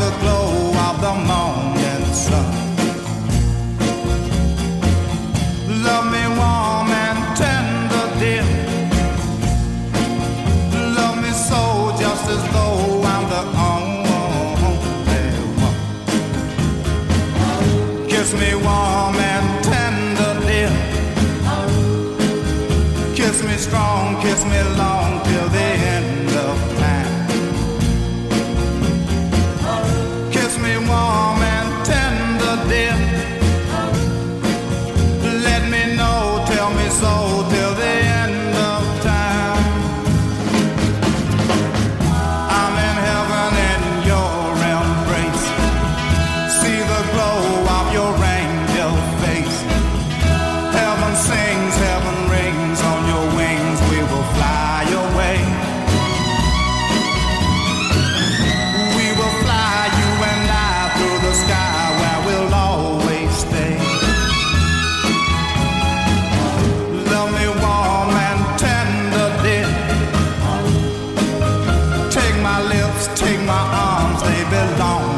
the glow of the morning sun. Love me warm and tender, dear. Love me so, just as though I'm the only one. Kiss me warm and tender, dear. Kiss me strong, kiss me long, till the end of time. Kiss me warm and tender, dear. Let me know, tell me so, till the end of time. I'm in heaven in your embrace. See the glow of your angel face. Heaven sings, heaven rings, on your wings we will fly away. We will fly, you and I, through the sky where we'll always stay. Love me warm and tender, dear. Take my lips, take my arms, they belong